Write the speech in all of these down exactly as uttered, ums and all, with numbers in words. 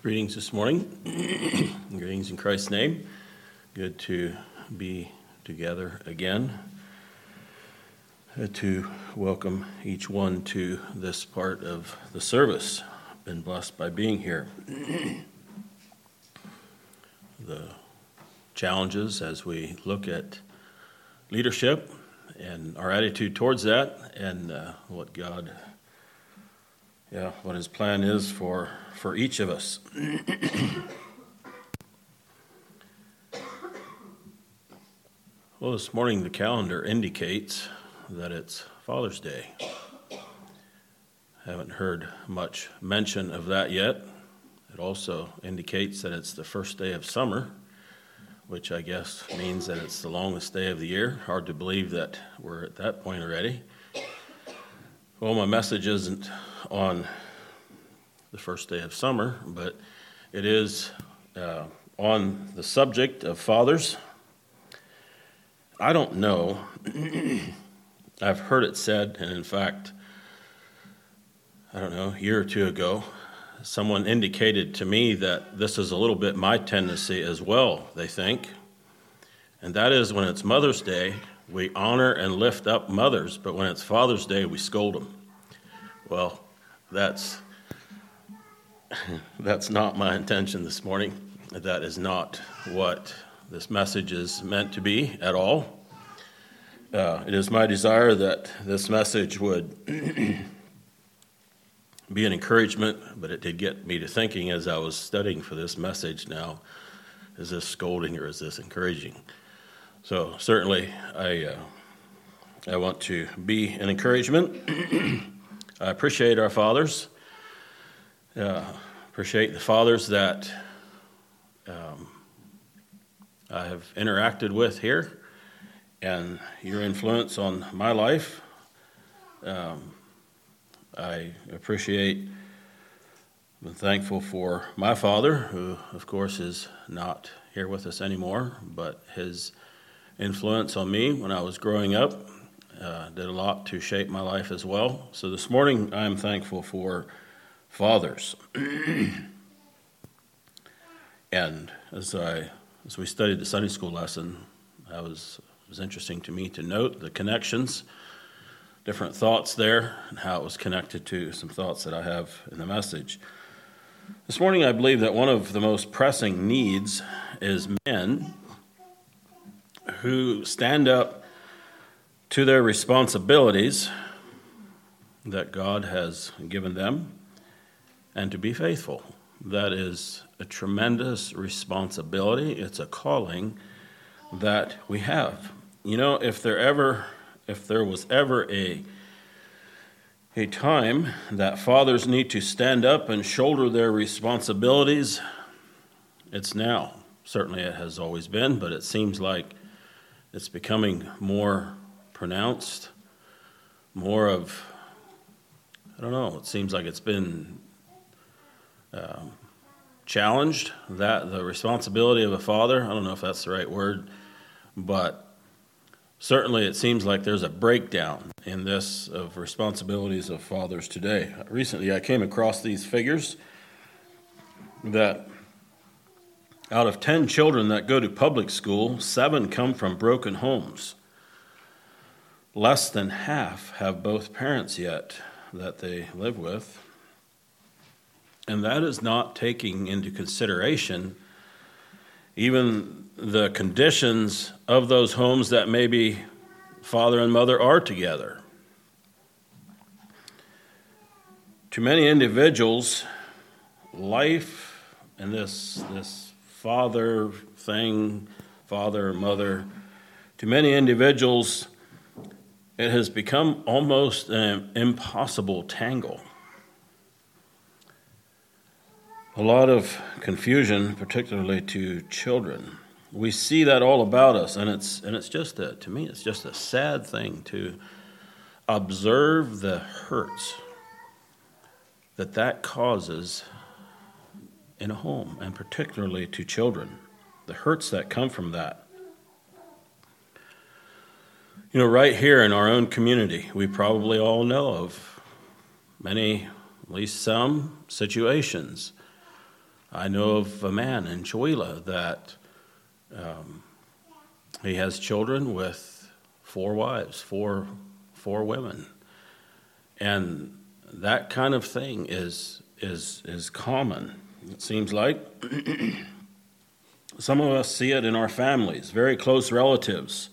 Greetings this morning. Greetings in Christ's name. Good to be together again. Uh, to welcome each one to this part of the service. Been blessed by being here. The challenges as we look at leadership and our attitude towards that, and uh, what God, yeah, what His plan is for for each of us. Well, this morning the calendar indicates that it's Father's Day. Haven't heard much mention of that yet. It also indicates that it's the first day of summer, which I guess means that it's the longest day of the year. Hard to believe that we're at that point already. Well, my message isn't on the first day of summer, but it is uh, on the subject of fathers. I don't know. I've heard it said, and in fact, I don't know, a year or two ago, someone indicated to me that this is a little bit my tendency as well, they think. And that is when it's Mother's Day, we honor and lift up mothers, but when it's Father's Day, we scold them. Well, that's that's not my intention this morning. That is not what this message is meant to be at all. Uh, it is my desire that this message would be an encouragement, but it did get me to thinking as I was studying for this message now, is this scolding or is this encouraging? So certainly I uh, I want to be an encouragement. I appreciate our fathers. Uh, appreciate the fathers that um, I have interacted with here and your influence on my life. Um, I appreciate and thankful for my father, who of course is not here with us anymore, but his influence on me when I was growing up uh, did a lot to shape my life as well. So this morning I'm thankful for fathers. And as I as we studied the Sunday school lesson, I was it was interesting to me to note the connections, different thoughts there, and how it was connected to some thoughts that I have in the message. This morning I believe that one of the most pressing needs is men who stand up to their responsibilities that God has given them and to be faithful. That is a tremendous responsibility. It's a calling that we have. You know, if there ever, if there was ever a a time that fathers need to stand up and shoulder their responsibilities, it's now. Certainly it has always been, but it seems like it's becoming more pronounced, more of, I don't know, it seems like it's been um, challenged, that the responsibility of a father, I don't know if that's the right word, but certainly it seems like there's a breakdown in this of responsibilities of fathers today. Recently I came across these figures that out of ten children that go to public school, seven come from broken homes. Less than half have both parents yet that they live with. And that is not taking into consideration even the conditions of those homes that maybe father and mother are together. To many individuals, life and this, this father thing, father, mother, to many individuals, it has become almost an impossible tangle. A lot of confusion, particularly to children. We see that all about us, and it's and it's just a, to me, it's just a sad thing to observe the hurts that that causes in a home, and particularly to children. The hurts that come from that. You know, right here in our own community, we probably all know of many, at least some situations I know of a man in Chihuahua that um, he has children with four wives, four four women, and that kind of thing is is is common. It seems like some of us see it in our families, very close relatives,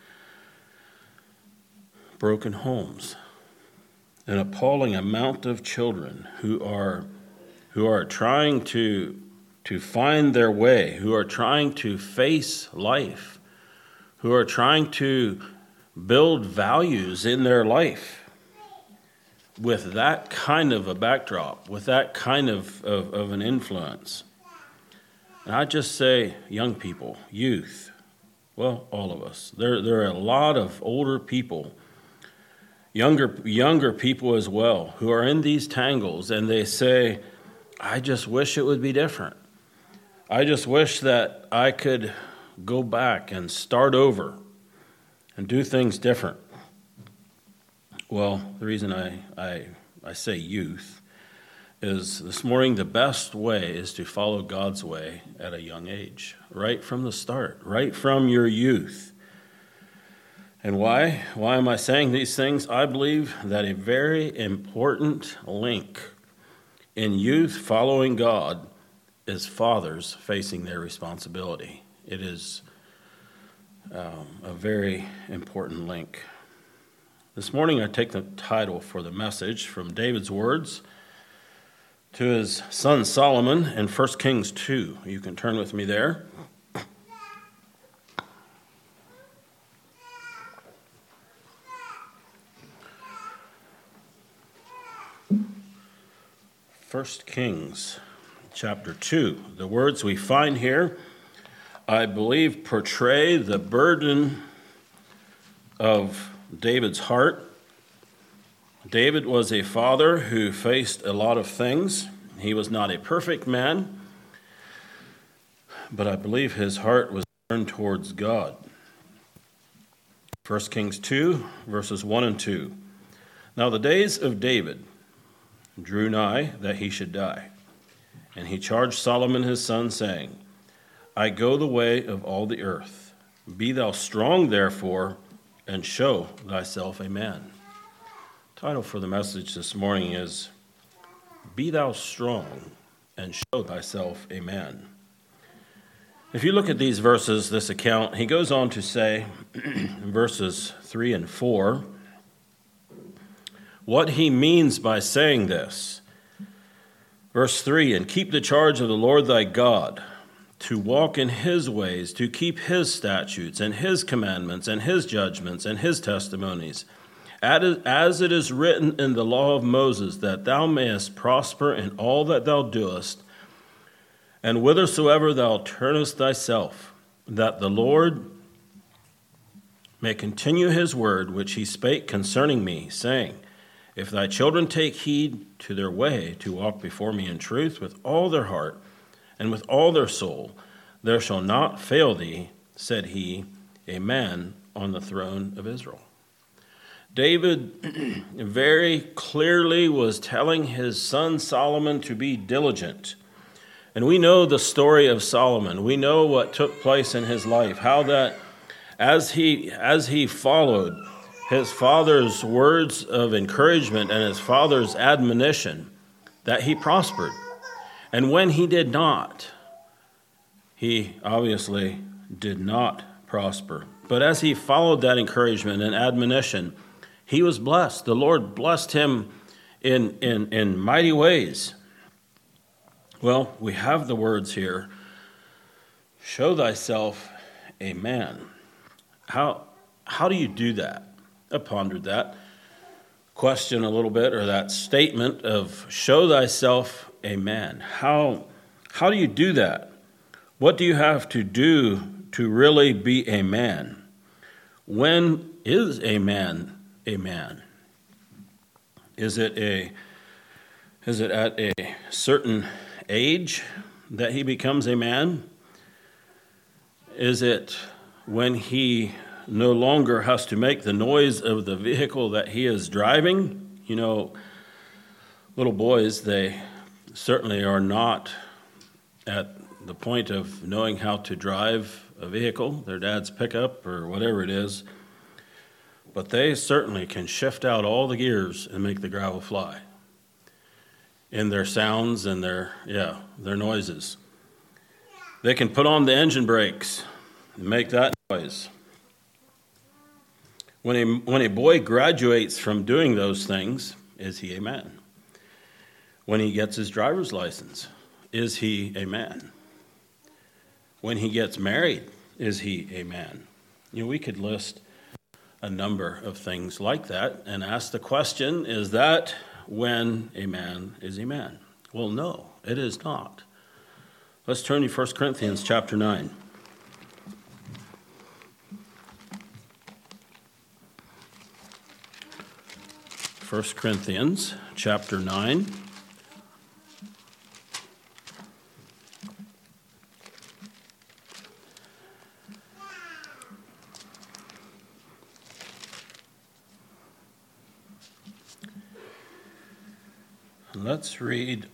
broken homes, an appalling amount of children who are who are trying to, to find their way, who are trying to face life, who are trying to build values in their life with that kind of a backdrop, with that kind of, of, of an influence. And I just say, young people, youth, well, all of us. There, there are a lot of older people, younger, younger people as well, who are in these tangles, and they say, I just wish it would be different. I just wish that I could go back and start over and do things different. Well, the reason I, I, I say youth is this morning the best way is to follow God's way at a young age, right from the start, right from your youth. And why? Why am I saying these things? I believe that a very important link in youth following God is fathers facing their responsibility. It is um, a very important link. This morning I take the title for the message from David's words to his son Solomon in First Kings two. You can turn with me there. First Kings chapter two. The words we find here, I believe, portray the burden of David's heart. David was a father who faced a lot of things. He was not a perfect man, but I believe his heart was turned towards God. First Kings two, verses one and two. Now the days of David drew nigh that he should die. And he charged Solomon his son, saying, I go the way of all the earth. Be thou strong, therefore, and show thyself a man. Title for the message this morning is, Be thou strong, and show thyself a man. If you look at these verses, this account, he goes on to say, in verses three and four, what he means by saying this. Verse three, and keep the charge of the Lord thy God, to walk in his ways, to keep his statutes and his commandments and his judgments and his testimonies, as it is written in the law of Moses, that thou mayest prosper in all that thou doest, and whithersoever thou turnest thyself, that the Lord may continue his word which he spake concerning me, saying, if thy children take heed to their way to walk before me in truth with all their heart and with all their soul, there shall not fail thee, said he, a man on the throne of Israel. David very clearly was telling his son Solomon to be diligent. And we know the story of Solomon. We know what took place in his life, how that as he as he followed his father's words of encouragement and his father's admonition, that he prospered. And when he did not, he obviously did not prosper. But as he followed that encouragement and admonition, he was blessed. The Lord blessed him in, in, in mighty ways. Well, we have the words here, show thyself a man. How, how do you do that? I pondered that question a little bit, or that statement of show thyself a man. How, how do you do that? What do you have to do to really be a man? When is a man a man? Is it a is it at a certain age that he becomes a man? Is it when he no longer has to make the noise of the vehicle that he is driving? You know, little boys, they certainly are not at the point of knowing how to drive a vehicle, their dad's pickup or whatever it is, but they certainly can shift out all the gears and make the gravel fly in their sounds and their, yeah, their noises. They can put on the engine brakes and make that noise. When a, when a boy graduates from doing those things, is he a man? When he gets his driver's license, is he a man? When he gets married, is he a man? You know, we could list a number of things like that and ask the question, is that when a man is a man? Well, no, it is not. Let's turn to First Corinthians chapter nine. First Corinthians chapter nine. Let's read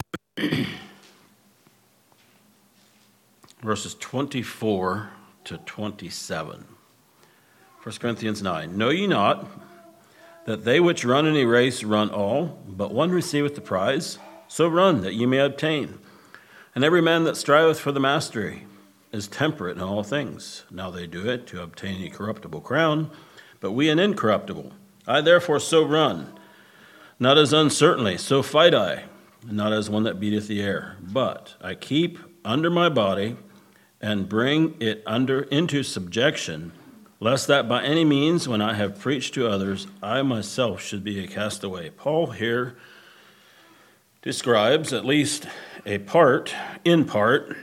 verses twenty-four to twenty-seven. First Corinthians nine. Know ye not that they which run in a race run all, but one receiveth the prize? So run, that ye may obtain. And every man that striveth for the mastery is temperate in all things. Now they do it to obtain a corruptible crown, but we an incorruptible. I therefore so run, not as uncertainly, so fight I, not as one that beateth the air. But I keep under my body, and bring it under into subjection, lest that by any means, when I have preached to others, I myself should be a castaway. Paul here describes, at least a part, in part,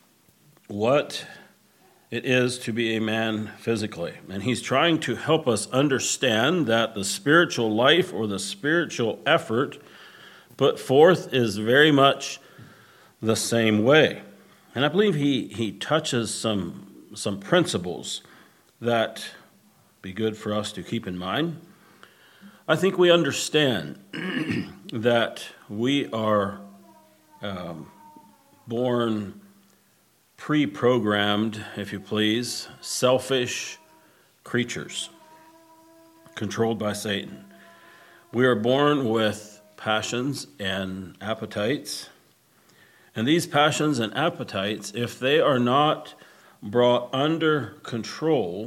what it is to be a man physically. And he's trying to help us understand that the spiritual life or the spiritual effort put forth is very much the same way. And I believe he, he touches some, some principles that be good for us to keep in mind. I think we understand that we are um, born pre-programmed, if you please, selfish creatures controlled by Satan. We are born with passions and appetites. And these passions and appetites, if they are not brought under control,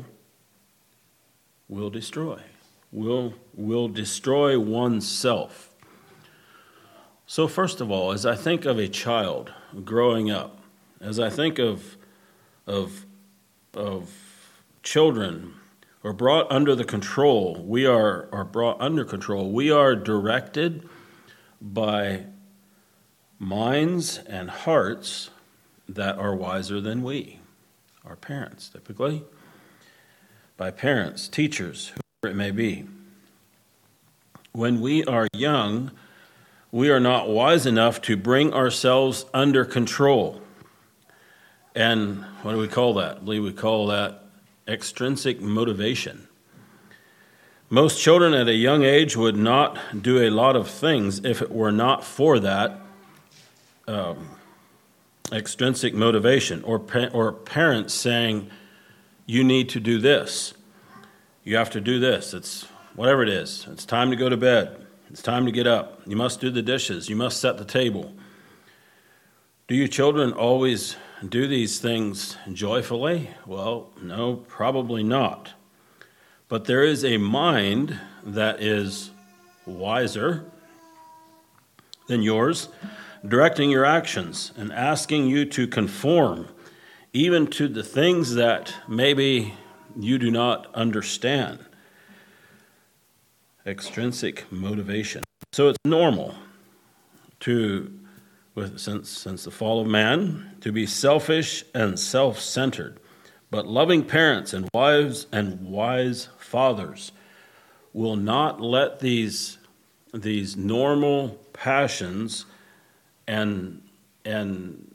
will destroy. Will, will destroy oneself. So first of all, as I think of a child growing up, as I think of, of, of children who are brought under the control, we are, are brought under control, we are directed by minds and hearts that are wiser than we, our parents typically, by parents, teachers, whoever it may be. When we are young, we are not wise enough to bring ourselves under control. And what do we call that? I believe we call that extrinsic motivation. Most children at a young age would not do a lot of things if it were not for that um, extrinsic motivation, or pa- or parents saying, you need to do this. You have to do this. It's whatever it is. It's time to go to bed. It's time to get up. You must do the dishes. You must set the table. Do you children always do these things joyfully? Well, no, probably not. But there is a mind that is wiser than yours, directing your actions and asking you to conform even to the things that maybe you do not understand. Extrinsic motivation. So it's normal to, with, since, since the fall of man, to be selfish and self-centered. But loving parents and wives and wise fathers will not let these, these normal passions and, and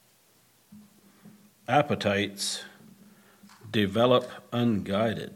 appetites develop unguided.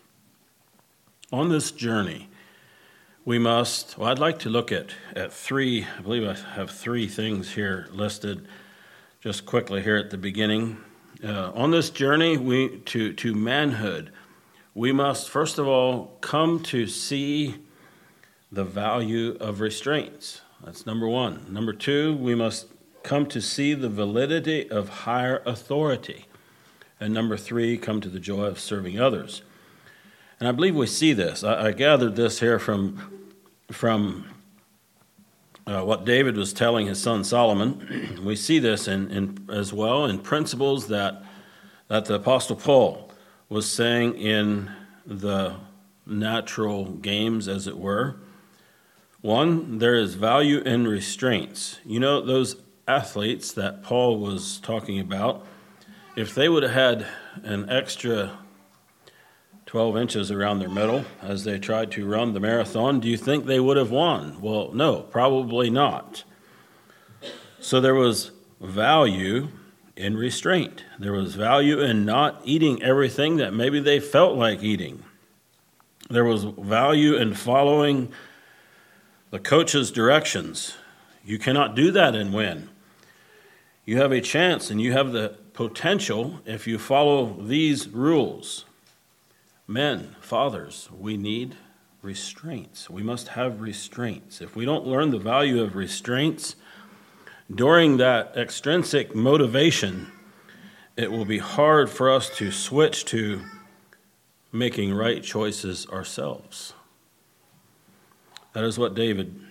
On this journey, we must, well, I'd like to look at, at three, I believe I have three things here listed just quickly here at the beginning. Uh, on this journey we to, to manhood, we must first of all come to see the value of restraints. That's number one. Number two, we must come to see the validity of higher authority. And number three, come to the joy of serving others. And I believe we see this. I, I gathered this here from, from uh, what David was telling his son Solomon. We see this in, in, as well in principles that, that the Apostle Paul was saying in the natural games, as it were. One, there is value in restraints. You know, those athletes that Paul was talking about, if they would have had an extra twelve inches around their middle as they tried to run the marathon, do you think they would have won? Well, no, probably not. So there was value in restraint. There was value in not eating everything that maybe they felt like eating. There was value in following the coach's directions. You cannot do that and win. You have a chance and you have the potential if you follow these rules. Men, fathers, we need restraints. We must have restraints. If we don't learn the value of restraints during that extrinsic motivation, it will be hard for us to switch to making right choices ourselves. That is what David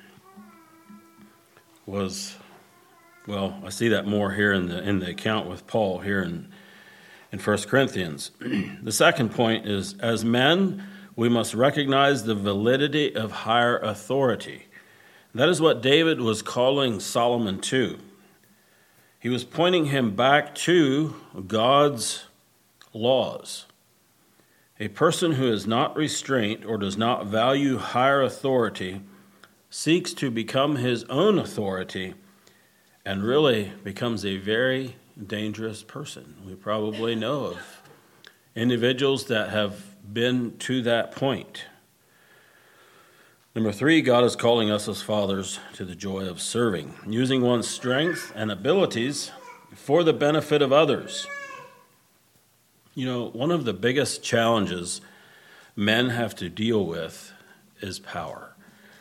was, well, I see that more here in the in the account with Paul here in, in First Corinthians. The second point is, as men, we must recognize the validity of higher authority. That is what David was calling Solomon to. He was pointing him back to God's laws. A person who is not restrained or does not value higher authority seeks to become his own authority and really becomes a very dangerous person. We probably know of individuals that have been to that point. Number three, God is calling us as fathers to the joy of serving, using one's strength and abilities for the benefit of others. You know, one of the biggest challenges men have to deal with is power.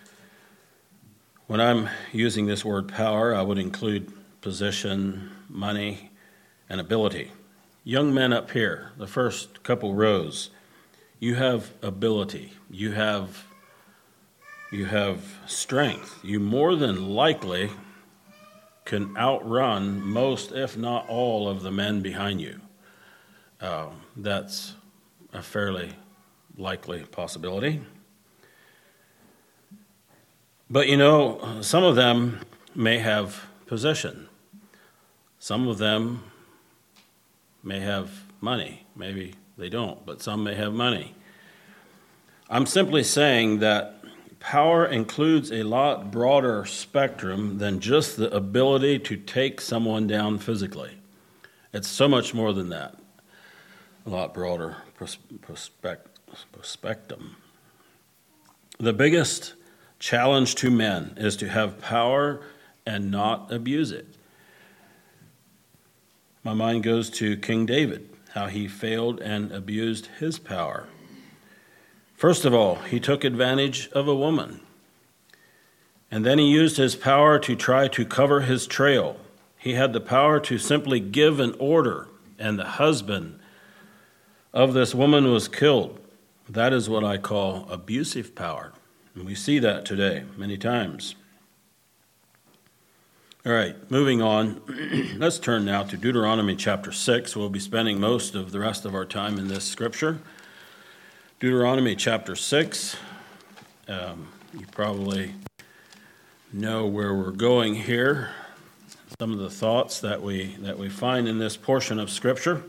When I'm using this word power, I would include position, money, and ability. Young men up here, the first couple rows, you have ability, you have, you have strength. You more than likely can outrun most, if not all, of the men behind you. Uh, that's a fairly likely possibility. But you know, some of them may have position. Some of them may have money. Maybe they don't, but some may have money. I'm simply saying that power includes a lot broader spectrum than just the ability to take someone down physically. It's so much more than that. A lot broader perspective. The biggest challenge to men is to have power and not abuse it. My mind goes to King David, how he failed and abused his power. First of all, he took advantage of a woman. And then he used his power to try to cover his trail. He had the power to simply give an order, and the husband of this woman was killed. That is what I call abusive power. And we see that today many times. All right, moving on. Let's turn now to Deuteronomy chapter six. We'll be spending most of the rest of our time in this scripture. Deuteronomy chapter six. Um, you probably know where we're going here. Some of the thoughts that we that we find in this portion of scripture.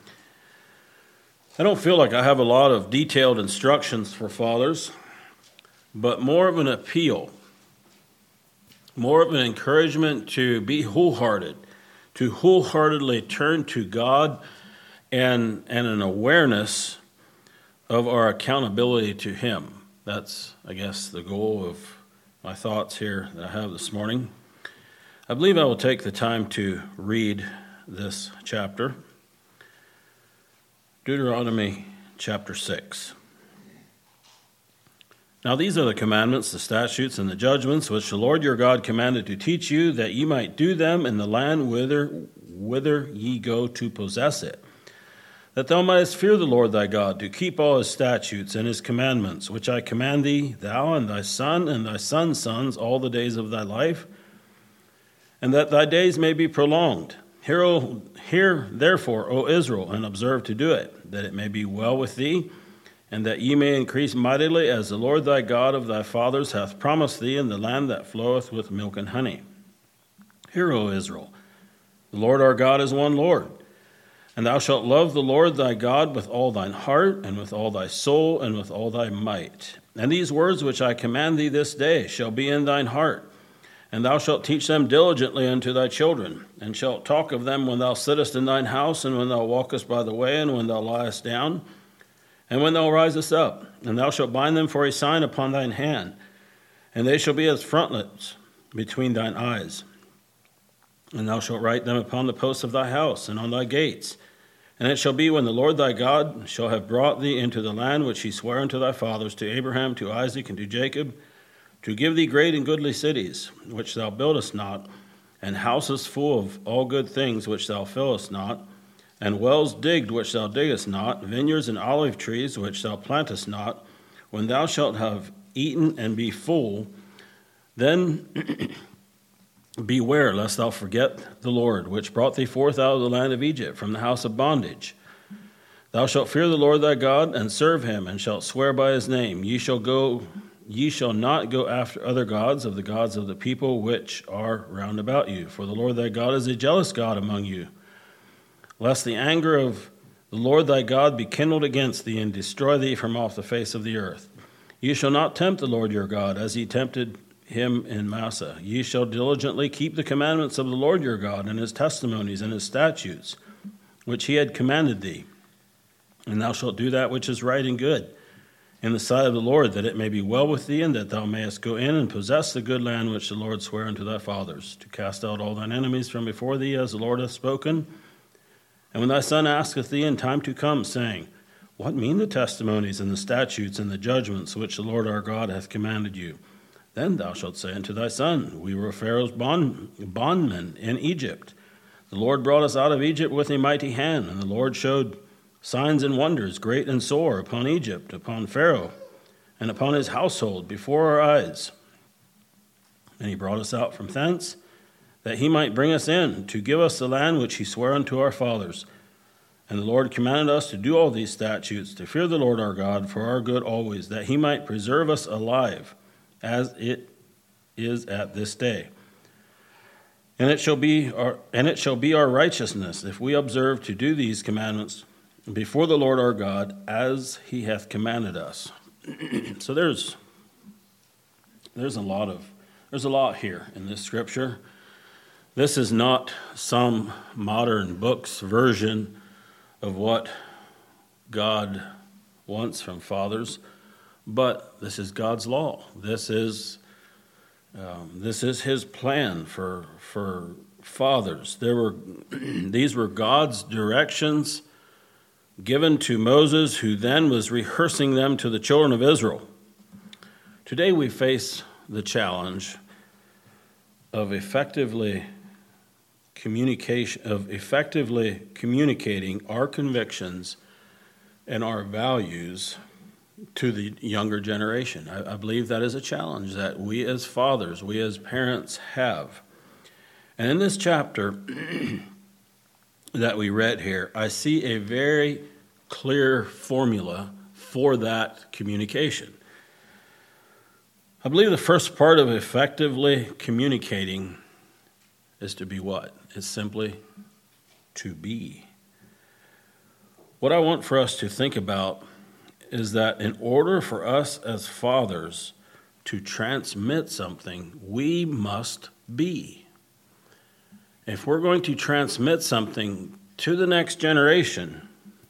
I don't feel like I have a lot of detailed instructions for fathers, but more of an appeal, more of an encouragement to be wholehearted, to wholeheartedly turn to God and, and an awareness of our accountability to Him. That's, I guess, the goal of my thoughts here that I have this morning. I believe I will take the time to read this chapter. Deuteronomy chapter six. Now these are the commandments, the statutes, and the judgments which the Lord your God commanded to teach you, that ye might do them in the land whither, whither ye go to possess it, that thou mightest fear the Lord thy God, to keep all his statutes and his commandments, which I command thee, thou and thy son and thy son's sons, all the days of thy life, and that thy days may be prolonged. Hear, o, hear therefore, O Israel, and observe to do it, that it may be well with thee, and that ye may increase mightily, as the Lord thy God of thy fathers hath promised thee, in the land that floweth with milk and honey. Hear, O Israel, the Lord our God is one Lord, and thou shalt love the Lord thy God with all thine heart, and with all thy soul, and with all thy might. And these words which I command thee this day shall be in thine heart, and thou shalt teach them diligently unto thy children, and shalt talk of them when thou sittest in thine house, and when thou walkest by the way, and when thou liest down, and when thou risest up. And thou shalt bind them for a sign upon thine hand, and they shall be as frontlets between thine eyes. And thou shalt write them upon the posts of thy house, and on thy gates. And it shall be, when the Lord thy God shall have brought thee into the land which he sware unto thy fathers, to Abraham, to Isaac, and to Jacob, to give thee great and goodly cities, which thou buildest not, and houses full of all good things, which thou fillest not, and wells digged, which thou diggest not, vineyards and olive trees, which thou plantest not, when thou shalt have eaten and be full, then beware lest thou forget the Lord, which brought thee forth out of the land of Egypt, from the house of bondage. Thou shalt fear the Lord thy God, and serve him, and shalt swear by his name. Ye shall go, ye shall not go after other gods of the gods of the people which are round about you. For the Lord thy God is a jealous God among you, lest the anger of the Lord thy God be kindled against thee, and destroy thee from off the face of the earth. Ye shall not tempt the Lord your God, as ye tempted him in Massah. Ye shall diligently keep the commandments of the Lord your God, and his testimonies and his statutes, which he had commanded thee. And thou shalt do that which is right and good in the sight of the Lord, that it may be well with thee, and that thou mayest go in and possess the good land which the Lord sware unto thy fathers, to cast out all thine enemies from before thee, as the Lord hath spoken. And when thy son asketh thee in time to come, saying, What mean the testimonies and the statutes and the judgments which the Lord our God hath commanded you? Then thou shalt say unto thy son, We were Pharaoh's bond, bondmen in Egypt. The Lord brought us out of Egypt with a mighty hand, and the Lord showed signs and wonders, great and sore, upon Egypt, upon Pharaoh, and upon his household, before our eyes. And he brought us out from thence, that he might bring us in, to give us the land which he sware unto our fathers. And the Lord commanded us to do all these statutes, to fear the Lord our God for our good always, that he might preserve us alive, as it is at this day. And it shall be our, and it shall be our righteousness, if we observe to do these commandments before the Lord our God, as he hath commanded us. So there's there's a lot of there's a lot here in this scripture. This is not some modern book's version of what God wants from fathers, but this is God's law. This is um, this is his plan for for fathers. There were these were God's directions given to Moses, who then was rehearsing them to the children of Israel. Today we face the challenge of effectively communication of effectively communicating our convictions and our values to the younger generation. I, I believe that is a challenge that we as fathers, we as parents have. And in this chapter that we read here, I see a very clear formula for that communication. I believe the first part of effectively communicating is to be what? It's simply to be. What I want for us to think about is that in order for us as fathers to transmit something, we must be. If we're going to transmit something to the next generation,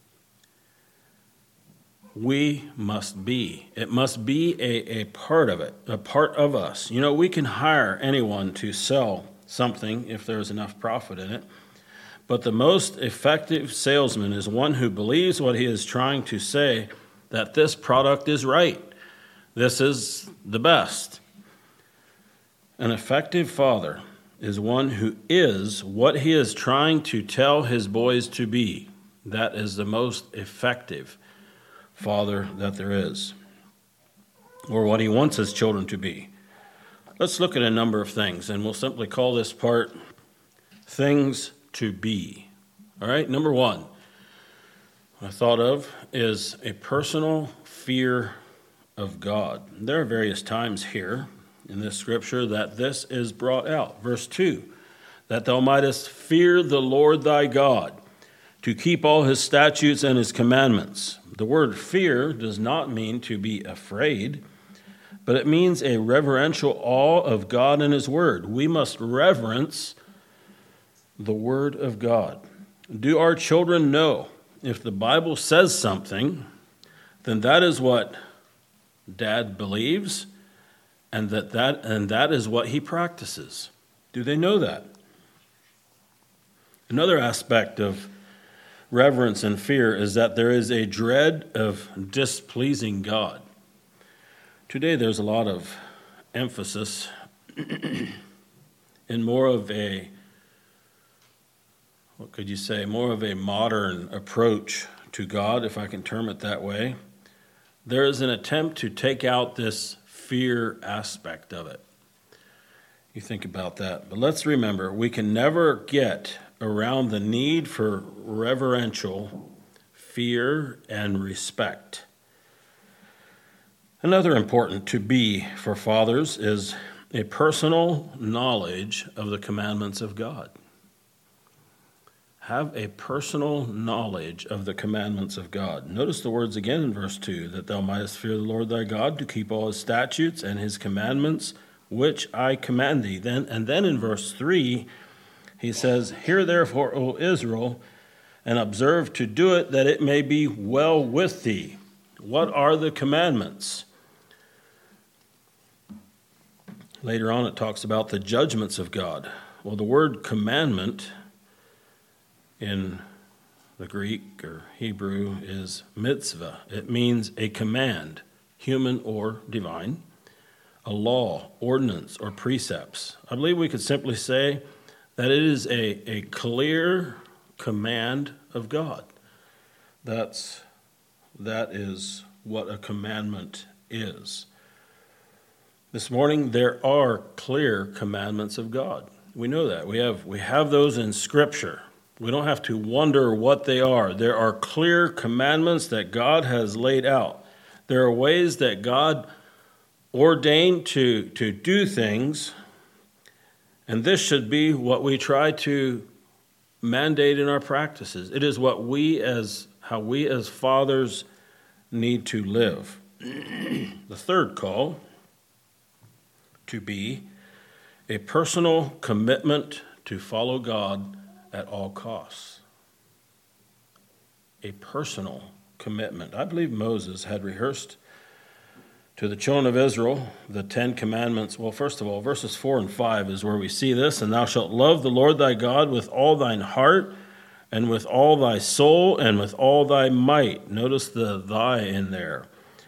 we must be. It must be a, a part of it, a part of us. You know, we can hire anyone to sell something if there is enough profit in it. But the most effective salesman is one who believes what he is trying to say, that this product is right. This is the best. An effective father is one who is what he is trying to tell his boys to be. That is the most effective father that there is, or what he wants his children to be. Let's look at a number of things, and we'll simply call this part things to be. All right, number one, what I thought of is a personal fear of God. There are various times here in this scripture that this is brought out. Verse two, that thou mightest fear the Lord thy God, to keep all his statutes and his commandments. The word fear does not mean to be afraid, but it means a reverential awe of God and his word. We must reverence the word of God. Do our children know if the Bible says something, then that is what Dad believes, and that, that, and that is what he practices? Do they know that? Another aspect of reverence and fear is that there is a dread of displeasing God. Today there's a lot of emphasis in more of a, what could you say, more of a modern approach to God, if I can term it that way. There is an attempt to take out this fear aspect of it. You think about that. But let's remember, we can never get around the need for reverential fear and respect. Another important to be for fathers is a personal knowledge of the commandments of God. Have a personal knowledge of the commandments of God. Notice the words again in verse two, that thou mightest fear the Lord thy God, to keep all his statutes and his commandments, which I command thee. Then, and then in verse three, he says, hear therefore, O Israel, and observe to do it, that it may be well with thee. What are the commandments? Later on it talks about the judgments of God. Well, the word commandment in the Greek or Hebrew is mitzvah. It means a command, human or divine, a law, ordinance, or precepts. I believe we could simply say that it is a, a clear command of God. That's, that is what a commandment is. This morning, there are clear commandments of God. We know that. We have, we have those in Scripture. We don't have to wonder what they are. There are clear commandments that God has laid out. There are ways that God ordained to, to do things, and this should be what we try to mandate in our practices. It is what we as, how we as fathers need to live. The third call, to be a personal commitment to follow God at all costs. A personal commitment. I believe Moses had rehearsed to the children of Israel the Ten Commandments. Well, first of all, verses four and five is where we see this. And thou shalt love the Lord thy God with all thine heart, and with all thy soul, and with all thy might. Notice the thy in there.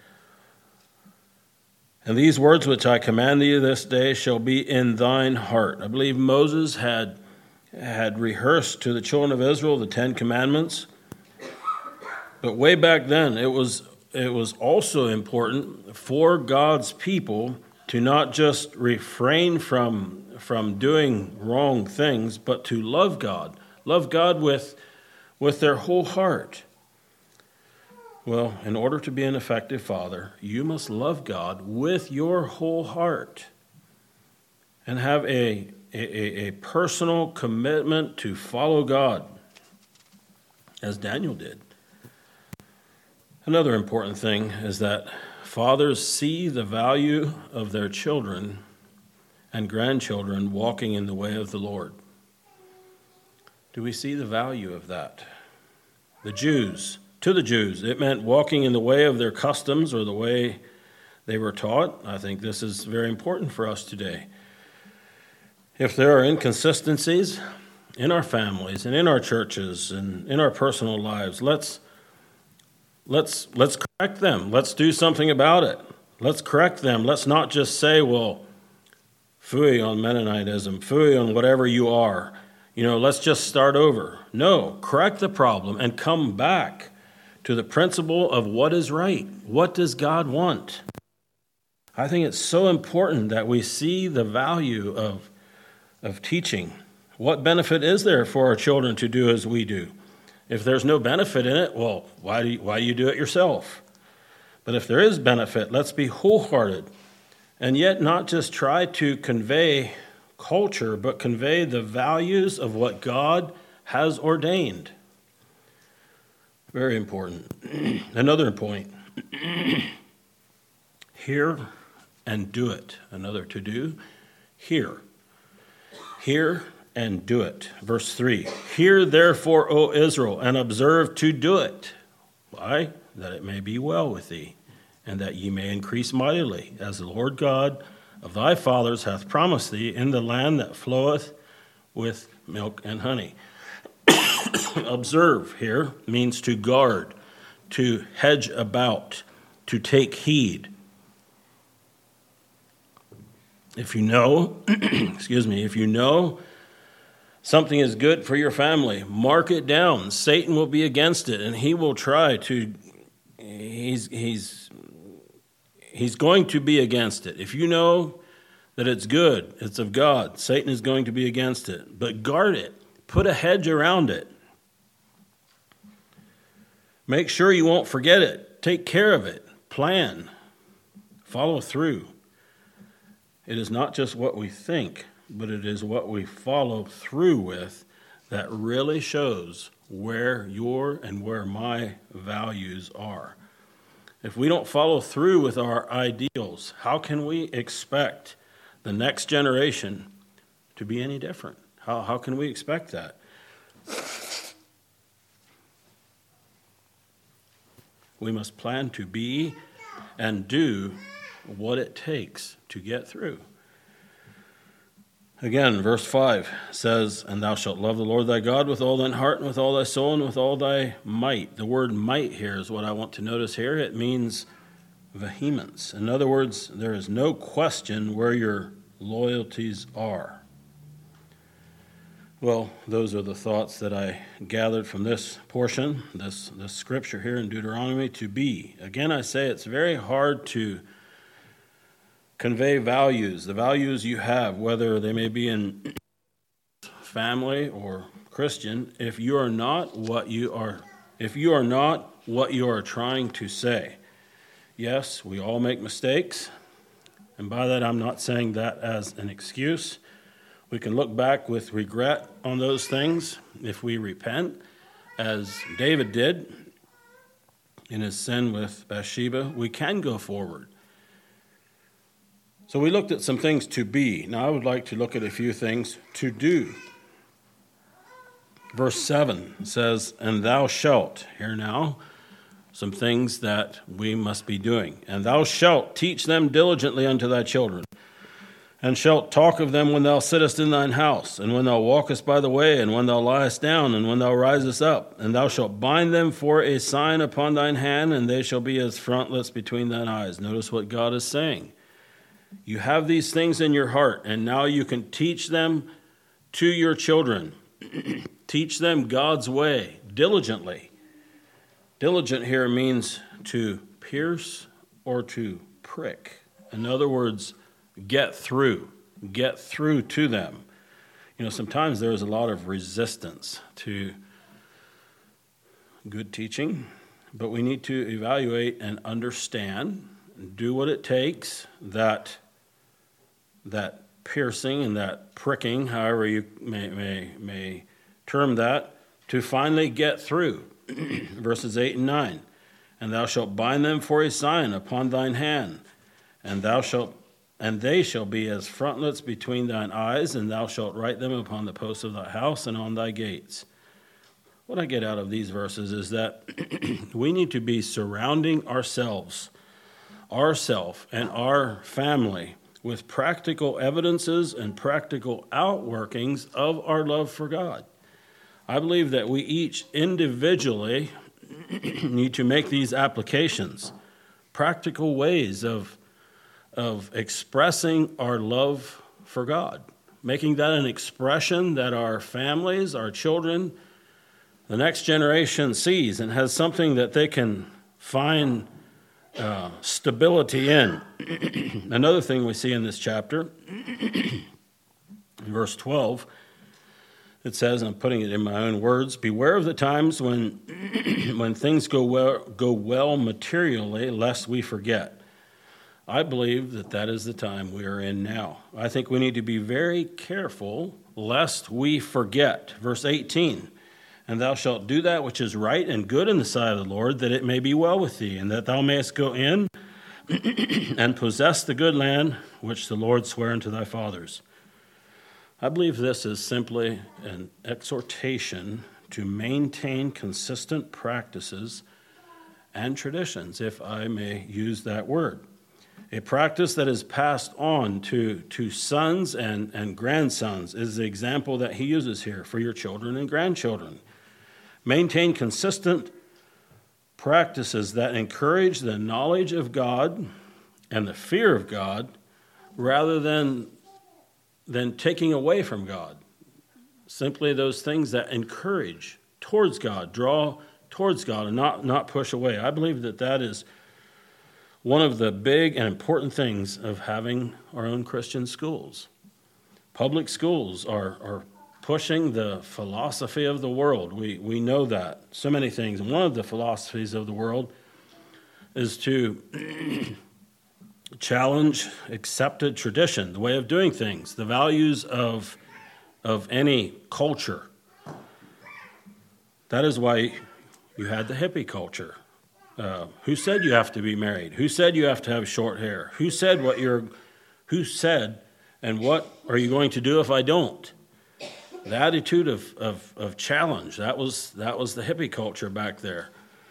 And these words which I command thee this day shall be in thine heart. I believe Moses had, had rehearsed to the children of Israel the Ten Commandments. But way back then, it was, it was also important for God's people to not just refrain from, from doing wrong things, but to love God. Love God with, with their whole heart. Well, in order to be an effective father, you must love God with your whole heart and have a, a, a personal commitment to follow God, as Daniel did. Another important thing is that fathers see the value of their children and grandchildren walking in the way of the Lord. Do we see the value of that? The Jews... To the Jews, it meant walking in the way of their customs or the way they were taught. I think this is very important for us today. If there are inconsistencies in our families and in our churches and in our personal lives, let's let's let's correct them. Let's do something about it. Let's correct them. Let's not just say, well, phooey on Mennonitism, phooey on whatever you are. You know, let's just start over. No, correct the problem and come back to the principle of what is right. What does God want? I think it's so important that we see the value of, of teaching. What benefit is there for our children to do as we do? If there's no benefit in it, well, why do you, why do you do it yourself? But if there is benefit, let's be wholehearted and yet not just try to convey culture, but convey the values of what God has ordained. Very important. Another point. Hear and do it. Another to do. Hear. Hear and do it. Verse three. Hear therefore, O Israel, and observe to do it. Why? That it may be well with thee, and that ye may increase mightily, as the Lord God of thy fathers hath promised thee, in the land that floweth with milk and honey. Observe here means to guard, to hedge about, to take heed. If you know, excuse me, if you know something is good for your family, mark it down. Satan will be against it, and he will try to, he's, he's, he's going to be against it. If you know that it's good, it's of God, Satan is going to be against it. But guard it. Put a hedge around it. Make sure you won't forget it. Take care of it. Plan. Follow through. It is not just what we think, but it is what we follow through with that really shows where your and where my values are. If we don't follow through with our ideals, how can we expect the next generation to be any different? How, how can we expect that? We must plan to be and do what it takes to get through. Again, verse five says, and thou shalt love the Lord thy God with all thine heart and with all thy soul and with all thy might. The word might here is what I want to notice here. It means vehemence. In other words, there is no question where your loyalties are. Well, those are the thoughts that I gathered from this portion, this, this scripture here in Deuteronomy, to be. Again, I say it's very hard to convey values, the values you have, whether they may be in family or Christian, if you are not what you are, if you are not what you are trying to say. Yes, we all make mistakes, and by that I'm not saying that as an excuse. We can look back with regret on those things if we repent, as David did in his sin with Bathsheba. We can go forward. So we looked at some things to be. Now I would like to look at a few things to do. Verse seven says, and thou shalt, here now, some things that we must be doing. And thou shalt teach them diligently unto thy children, and shalt talk of them when thou sittest in thine house, and when thou walkest by the way, and when thou liest down, and when thou risest up. And thou shalt bind them for a sign upon thine hand, and they shall be as frontlets between thine eyes. Notice what God is saying. You have these things in your heart, and now you can teach them to your children. Teach them God's way diligently. Diligent here means to pierce or to prick. In other words, get through. Get through to them. You know, sometimes there is a lot of resistance to good teaching, but we need to evaluate and understand, do what it takes, that that piercing and that pricking, however you may, may, may term that, to finally get through. Verses eight and nine. And thou shalt bind them for a sign upon thine hand, and thou shalt and they shall be as frontlets between thine eyes, and thou shalt write them upon the posts of thy house and on thy gates. What I get out of these verses is that we need to be surrounding ourselves, ourself and our family with practical evidences and practical outworkings of our love for God. I believe that we each individually need to make these applications, practical ways of, of expressing our love for God, making that an expression that our families, our children, the next generation sees and has something that they can find uh, stability in. Another thing we see in this chapter, in verse twelve, it says, and I'm putting it in my own words, beware of the times when when things go well, go well materially, lest we forget. I believe that that is the time we are in now. I think we need to be very careful lest we forget. Verse eighteen, and thou shalt do that which is right and good in the sight of the Lord, that it may be well with thee, and that thou mayest go in and possess the good land which the Lord sware unto thy fathers. I believe this is simply an exhortation to maintain consistent practices and traditions, if I may use that word. A practice that is passed on to, to sons and, and grandsons is the example that he uses here for your children and grandchildren. Maintain consistent practices that encourage the knowledge of God and the fear of God rather than, than taking away from God. Simply those things that encourage towards God, draw towards God, and not, not push away. I believe that that is one of the big and important things of having our own Christian schools. Public schools are, are pushing the philosophy of the world. We, we know that. So many things. And one of the philosophies of the world is to challenge accepted tradition, the way of doing things, the values of, of any culture. That is why you had the hippie culture. Uh, who said you have to be married? Who said you have to have short hair? Who said what you're, who said, and what are you going to do if I don't? The attitude of, of, of challenge, that was, that was the hippie culture back there.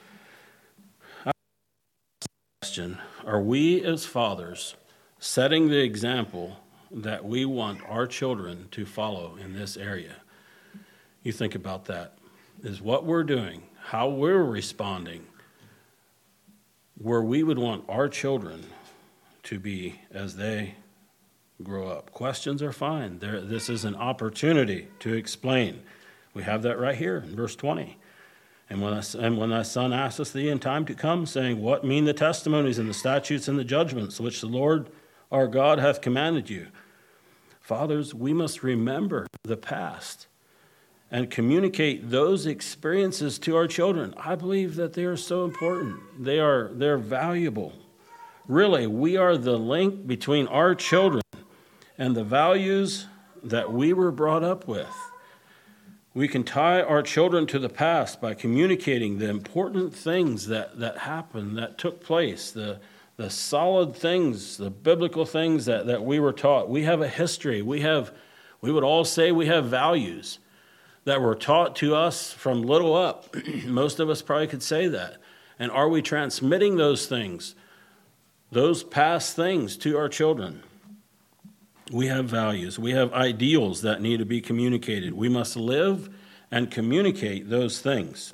Question, are we as fathers setting the example that we want our children to follow in this area? You think about that. Is what we're doing, how we're responding, where we would want our children to be as they grow up. Questions are fine. There, this is an opportunity to explain. We have that right here in verse twenty. And when, I, and when thy son asketh thee in time to come, saying, what mean the testimonies and the statutes and the judgments which the Lord our God hath commanded you? Fathers, we must remember the past and communicate those experiences to our children. I believe that they are so important. They are, they're valuable. Really, we are the link between our children and the values that we were brought up with. We can tie our children to the past by communicating the important things that, that happened, that took place, the, the solid things, the biblical things that, that we were taught. We have a history. We have, we would all say we have values that were taught to us from little up. Most of us probably could say that. And are we transmitting those things, those past things to our children? We have values. We have ideals that need to be communicated. We must live and communicate those things.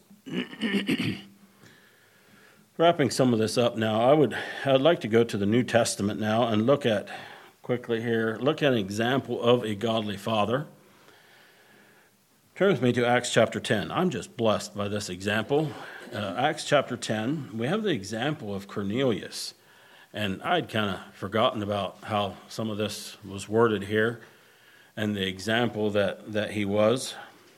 Wrapping some of this up now, I would I'd like to go to the New Testament now and look at, quickly here, look at an example of a godly father. Turn with me to Acts chapter ten. I'm just blessed by this example. Uh, Acts chapter ten, we have the example of Cornelius. And I'd kind of forgotten about how some of this was worded here and the example that, that he was.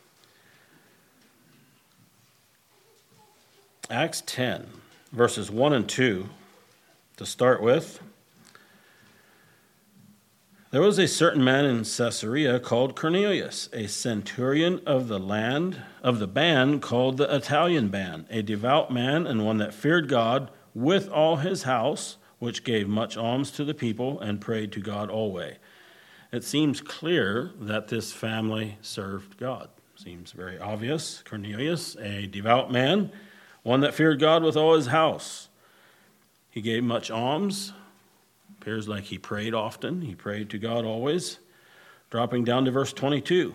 Acts ten, verses one and two, to start with. There was a certain man in Caesarea called Cornelius, a centurion of the land of the band called the Italian band, a devout man and one that feared God with all his house, which gave much alms to the people and prayed to God always. It seems clear that this family served God. Seems very obvious. Cornelius, a devout man, one that feared God with all his house. He gave much alms Appears like he prayed often. He prayed to God always. Dropping down to verse twenty-two.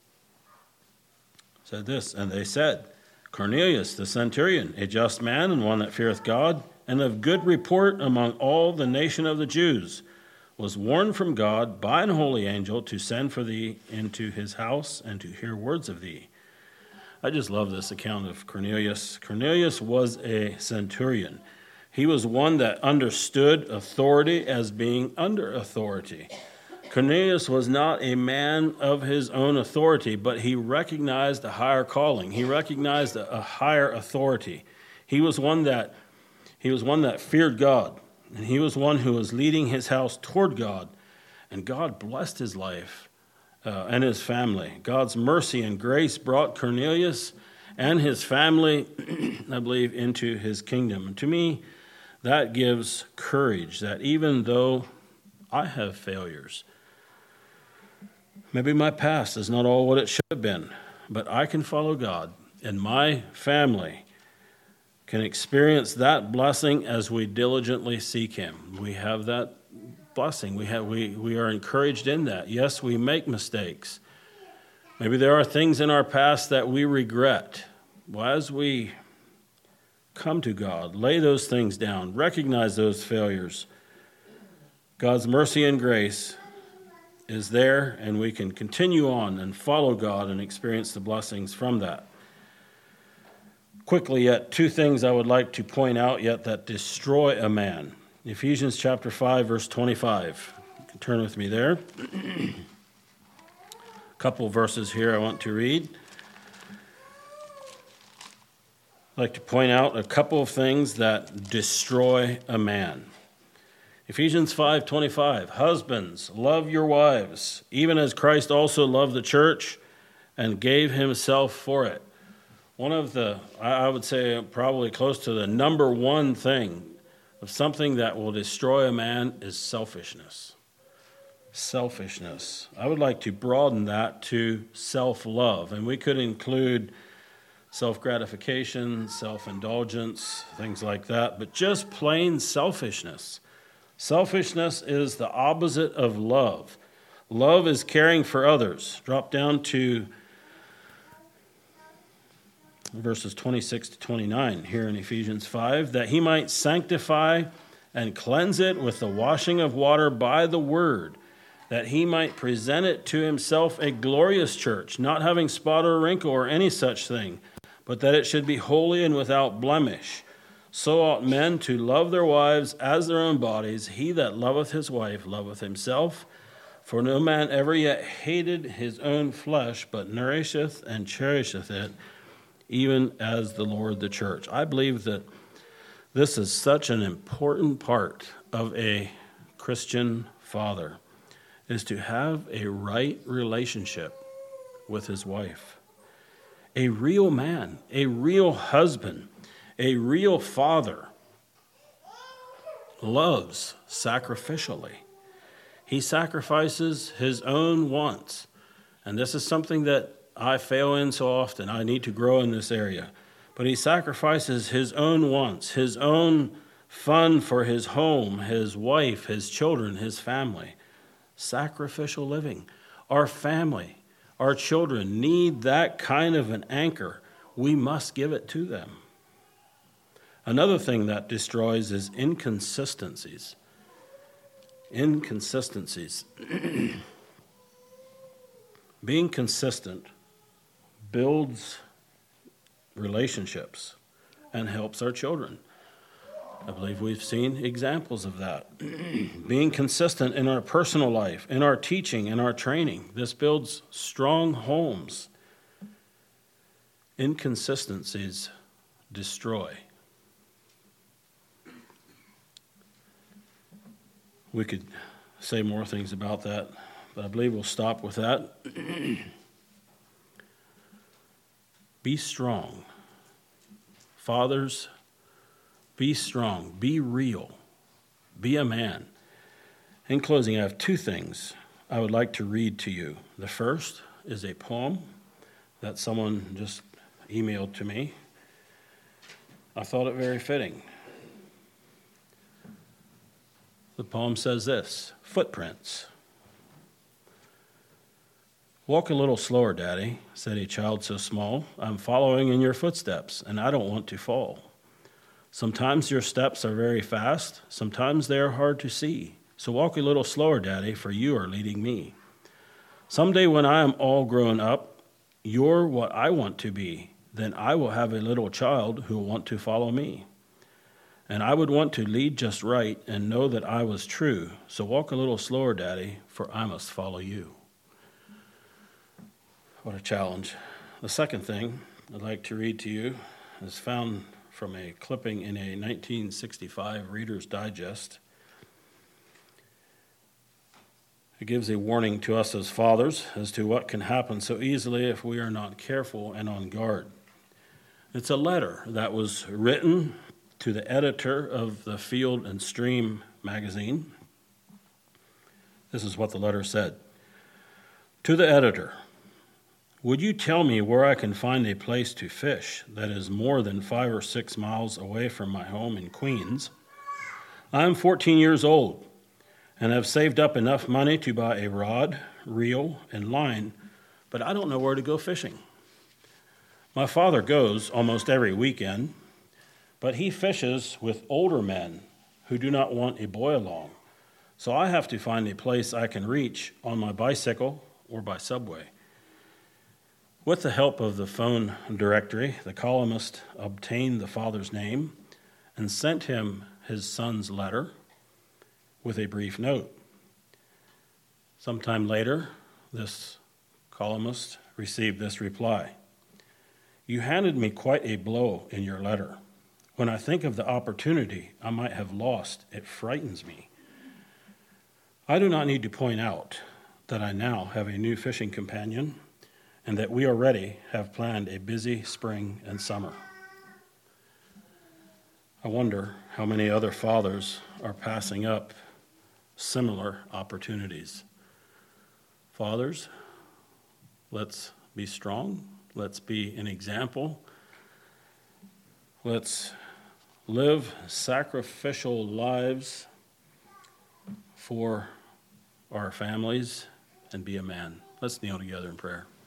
Said this, and they said, Cornelius the centurion, a just man and one that feareth God, and of good report among all the nation of the Jews, was warned from God by an holy angel to send for thee into his house and to hear words of thee. I just love this account of Cornelius. Cornelius was a centurion. He was one that understood authority as being under authority. Cornelius was not a man of his own authority, but he recognized a higher calling. He recognized a, a higher authority. He was one that he was one that feared God, and he was one who was leading his house toward God, and God blessed his life uh, and his family. God's mercy and grace brought Cornelius and his family, I believe, into his kingdom. And to me, that gives courage that even though I have failures, maybe my past is not all what it should have been, but I can follow God, and my family can experience that blessing as we diligently seek him. We have that blessing. We have we we are encouraged in that. Yes, we make mistakes. Maybe there are things in our past that we regret. Well, as we come to God, lay those things down, recognize those failures, God's mercy and grace is there, and we can continue on and follow God and experience the blessings from that. Quickly yet, two things I would like to point out yet that destroy a man. Ephesians chapter five, verse twenty-five. You can turn with me there. A couple verses here I want to read. I'd like to point out a couple of things that destroy a man. Ephesians five twenty-five, husbands, love your wives, even as Christ also loved the church and gave himself for it. One of the, I would say probably close to the number one thing of something that will destroy a man is selfishness. Selfishness. I would like to broaden that to self-love, and we could include self-gratification, self-indulgence, things like that, but just plain selfishness. Selfishness is the opposite of love. Love is caring for others. Drop down to verses twenty-six to twenty-nine here in Ephesians five, that he might sanctify and cleanse it with the washing of water by the word, that he might present it to himself a glorious church, not having spot or wrinkle or any such thing, but that it should be holy and without blemish. So ought men to love their wives as their own bodies. He that loveth his wife loveth himself. For no man ever yet hated his own flesh, but nourisheth and cherisheth it, even as the Lord the church. I believe that this is such an important part of a Christian father, is to have a right relationship with his wife. A real man, a real husband, a real father loves sacrificially. He sacrifices his own wants. And this is something that I fail in so often. I need to grow in this area. But he sacrifices his own wants, his own fun for his home, his wife, his children, his family. Sacrificial living. Our family, our children need that kind of an anchor. We must give it to them. Another thing that destroys is inconsistencies. Inconsistencies. Being consistent builds relationships and helps our children. I believe we've seen examples of that. Being consistent in our personal life, in our teaching, in our training. This builds strong homes. Inconsistencies destroy. We could say more things about that, but I believe we'll stop with that. Be strong. Fathers, be strong. Be real. Be a man. In closing, I have two things I would like to read to you. The first is a poem that someone just emailed to me. I thought it very fitting. The poem says this: footprints. "Walk a little slower, Daddy," said a child so small. "I'm following in your footsteps, and I don't want to fall. Sometimes your steps are very fast, sometimes they are hard to see. So walk a little slower, Daddy, for you are leading me. Someday when I am all grown up, you're what I want to be. Then I will have a little child who will want to follow me. And I would want to lead just right and know that I was true. So walk a little slower, Daddy, for I must follow you." What a challenge. The second thing I'd like to read to you is found from a clipping in a nineteen sixty-five Reader's Digest. It gives a warning to us as fathers as to what can happen so easily if we are not careful and on guard. It's a letter that was written to the editor of the Field and Stream magazine. This is what the letter said. "To the editor, would you tell me where I can find a place to fish that is more than five or six miles away from my home in Queens? I am fourteen years old and have saved up enough money to buy a rod, reel, and line, but I don't know where to go fishing. My father goes almost every weekend, but he fishes with older men who do not want a boy along, so I have to find a place I can reach on my bicycle or by subway." With the help of the phone directory, the columnist obtained the father's name and sent him his son's letter with a brief note. Sometime later, this columnist received this reply: "You handed me quite a blow in your letter. When I think of the opportunity I might have lost, it frightens me. I do not need to point out that I now have a new fishing companion and that we already have planned a busy spring and summer." I wonder how many other fathers are passing up similar opportunities. Fathers, let's be strong. Let's be an example. Let's live sacrificial lives for our families and be a man. Let's kneel together in prayer.